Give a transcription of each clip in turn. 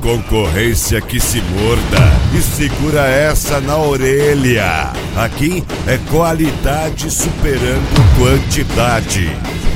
concorrência que se morda e segura essa na orelha. Aqui é qualidade superando quantidade.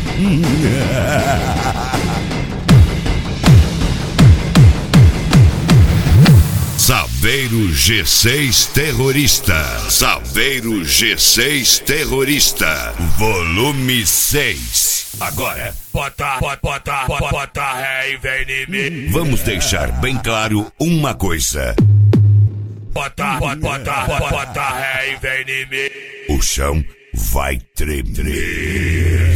Saveiro G6 Terrorista. Saveiro G6 Terrorista. Volume 6. Agora, bota ré e vem em mim. Vamos deixar bem claro uma coisa. Bota ré e vem em mim. O chão vai tremer.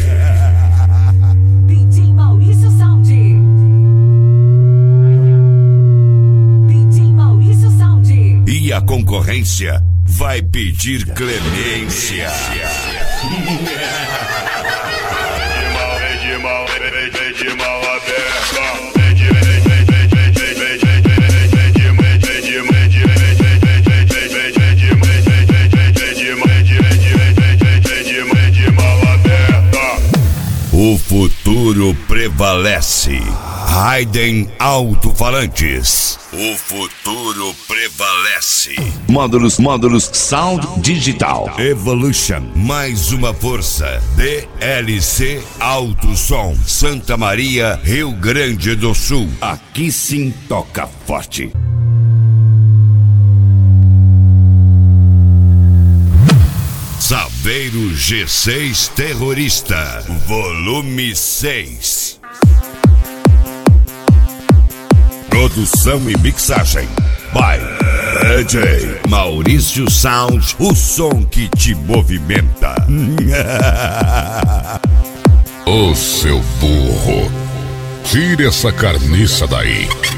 E a concorrência vai pedir clemência. O futuro prevalece. Raiden Alto-Falantes. O futuro prevalece. Módulos Sound Digital Evolution. Mais uma força. DLC Alto Som. Santa Maria, Rio Grande do Sul. Aqui sim toca forte. Saveiro G6 Terrorista. Volume 6. Produção e mixagem by DJ Maurício Sound, o som que te movimenta. Ô seu burro, tire essa carniça daí.